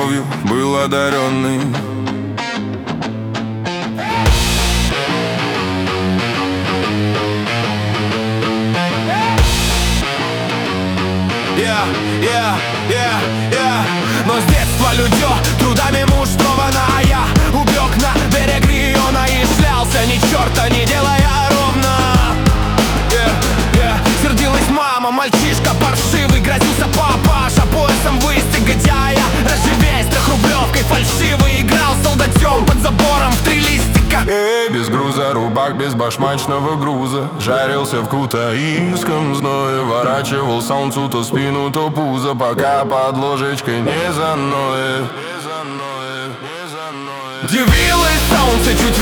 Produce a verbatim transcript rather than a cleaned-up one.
любовью был одаренный. Yeah, yeah, yeah, yeah. Но с детства людё трудами мужствовано, а я убег на берег Риона и шлялся, ни черта не делая ровно. Yeah, yeah. Сердилась мама, мальчишка паршивый, грозился папаша поясом выстегодяя. Разживясь трехрублевкой фальшивый, играл солдатем под забором в три листика. Эй, без груза рубак, без башмачного груза, жарился в кутаиском зное, ворачивал солнцу то спину, то пузо, пока под ложечкой не заноет. Дивилось солнце, чуть